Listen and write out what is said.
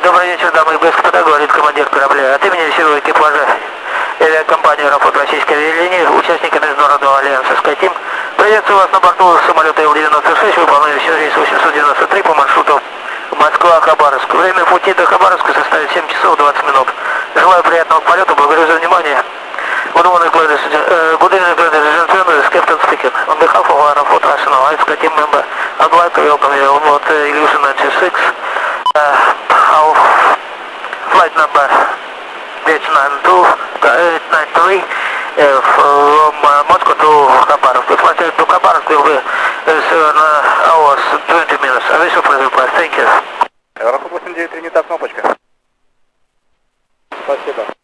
Добрый вечер, дамы и господа, говорит командир корабля. От имени всего экипажа авиакомпании «Аэрофлот» Российской авиалинии, участника Международного альянса «Скайтим», приветствую вас на борту самолета Ил-96, выполняющего рейс 893 по маршруту Москва-Хабаровск. Время пути до Хабаровска составит 7 часов 20 минут. Желаю приятного полета, благодарю за внимание. Good evening, ladies and gentlemen, this is Captain speaking. On behalf of Aeroflot National Alliance team member, I'd like to welcome you on board Illusion 96. Our flight number H92-893 from Moscow to Khabarovsk. The flight to Khabarovsk will be 7 hours 20 minutes. I wish you pleasure flight. Thank you. Аэрофлот 893, не та кнопочка. Спасибо.